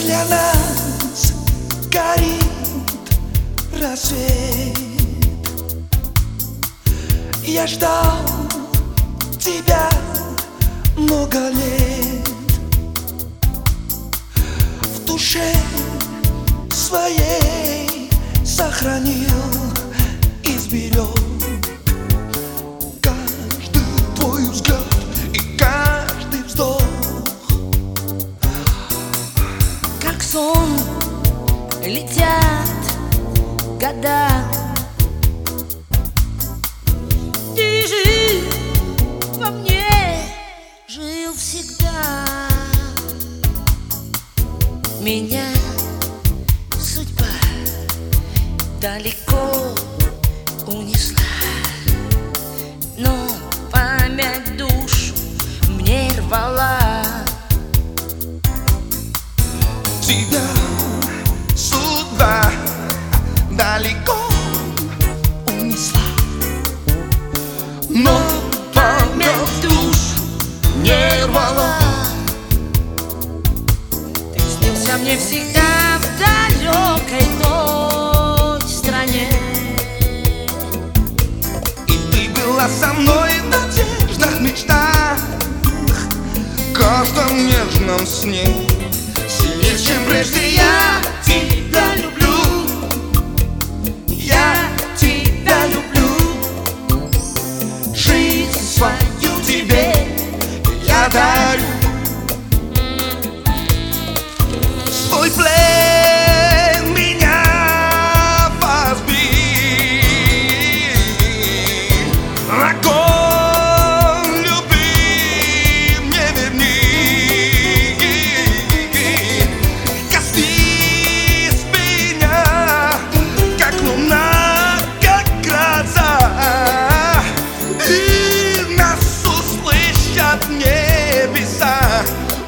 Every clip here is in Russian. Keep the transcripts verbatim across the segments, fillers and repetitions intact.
Для нас горит рассвет. Я ждал тебя много лет. В душе своей сохранил и сберег каждый твой взгляд и каждый вздох. Как сон летят года, ты жил во мне, жил всегда. Меня судьба далеко унесла, но память душу мне рвала. Тебя судьба далеко унесла, но память душу не рвала. Ты снился мне всегда в далекой той стране, И ты была со мной в надеждах, мечтах, каждом нежном сне. Сильнее, чем прежде, я тебя люблю. Я тебя люблю. Жизнь свою тебе я дарю. Свой плен меня возьми, огонь любви мне верни. Коснись меня, как луна, как гроза, и нас услышат небеса.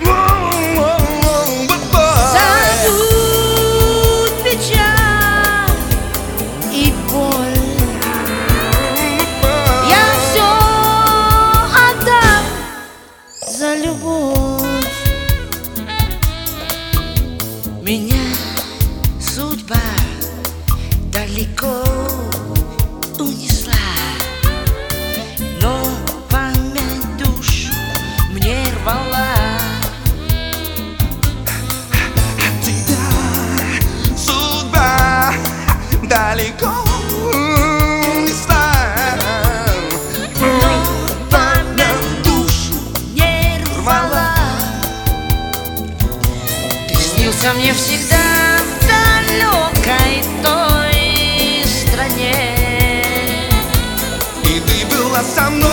забудь печаль и боль. Я все отдам за любовь. Меня судьба далеко унесла, но память душу мне рвала. Тебя судьба далеко унесла, но память душу Не рвала. Ты снился мне всегда в далекой той стране, И ты была со мной